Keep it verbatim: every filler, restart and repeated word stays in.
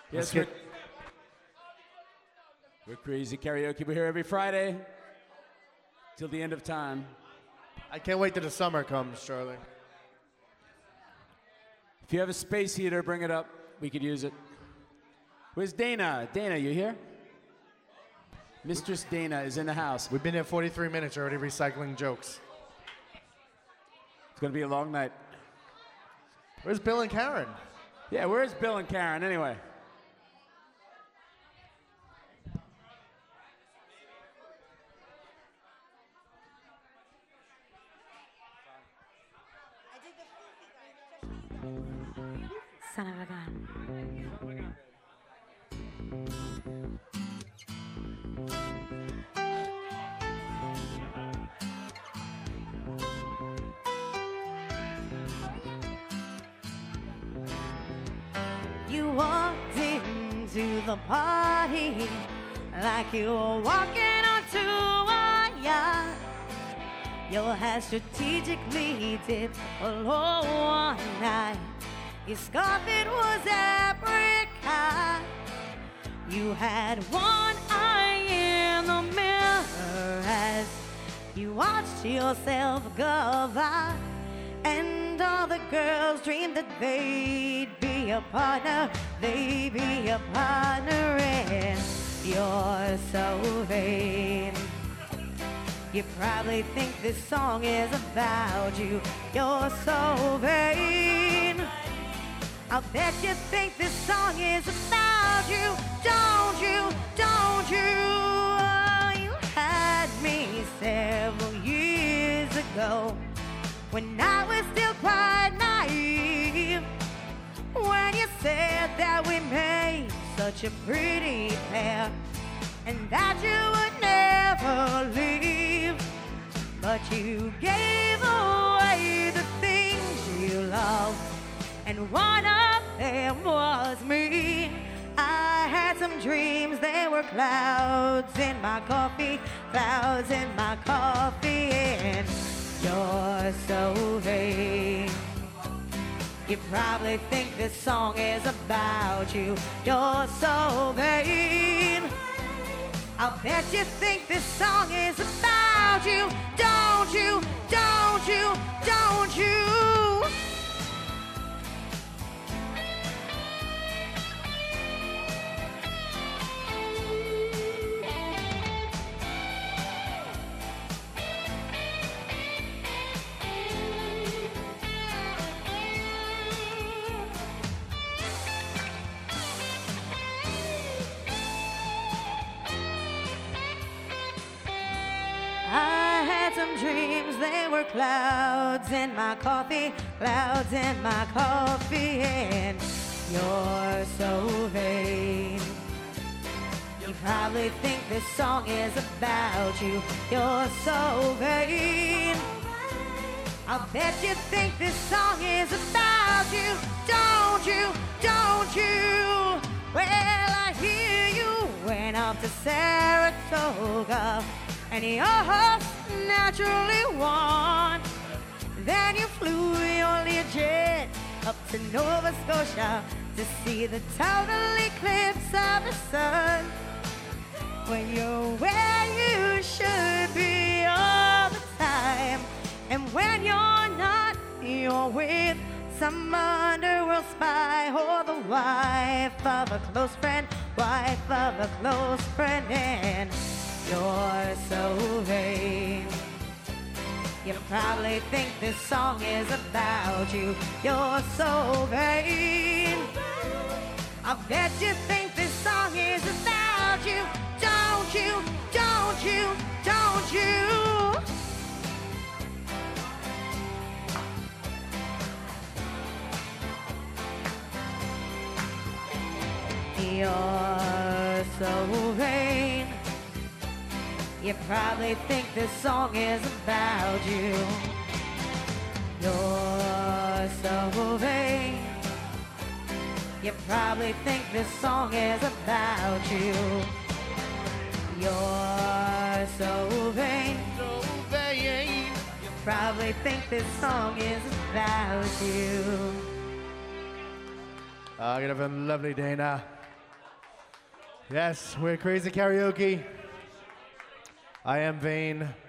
Yes, we're, we're Crazy Karaoke. We're here every Friday till the end of time. I can't wait till the summer comes, Charlie. If you have a space heater, bring it up. We could use it. Where's Dana? Dana, you here? Mistress Dana is in the house. We've been here forty-three minutes already recycling jokes. It's going to be a long night. Where's Bill and Karen? Yeah, where's Bill and Karen anyway? Son of a gun. You walked into the party like you were walking onto a yacht. Your hair strategically dipped below one night. Your scarf, it was apricot. You had one eye in the mirror as you watched yourself go by. And all the girls dreamed that they'd be a partner, they'd be a partner, and you're so vain. You probably think this song is about you, you're so vain. I'll bet you think this song is about you, don't you, don't you? Oh, you had me several years ago when I was still quite naive, when you said that we made such a pretty pair and that you would never leave. But you gave away the things you loved, and one of them was me. I had some dreams, they were clouds in my coffee, clouds in my coffee, and you're so vain. You probably think this song is about you, you're so vain. I'll bet you think this song is about you, don't you, don't you, don't you? I had some dreams, they were clouds in my coffee, clouds in my coffee, and you're so vain. You probably think this song is about you, you're so vain. I'll bet you think this song is about you, don't you, don't you? Well, I hear you went up to Saratoga and your horse naturally won. Then you flew your Learjet up to Nova Scotia to see the total eclipse of the sun. When you're where you should be all the time, and when you're not, you're with some underworld spy or the wife of a close friend, wife of a close friend, and you're so vain. You probably think this song is about you, you're so vain. I bet you think this song is about you, don't you, don't you, don't you? You're so vain. You probably think this song is about you. You're so vain. You probably think this song is about you. You're so vain. So vain. You probably think this song is about you. Uh, good afternoon, lovely Dana. Yes, we're Crazy Karaoke. I am Vane.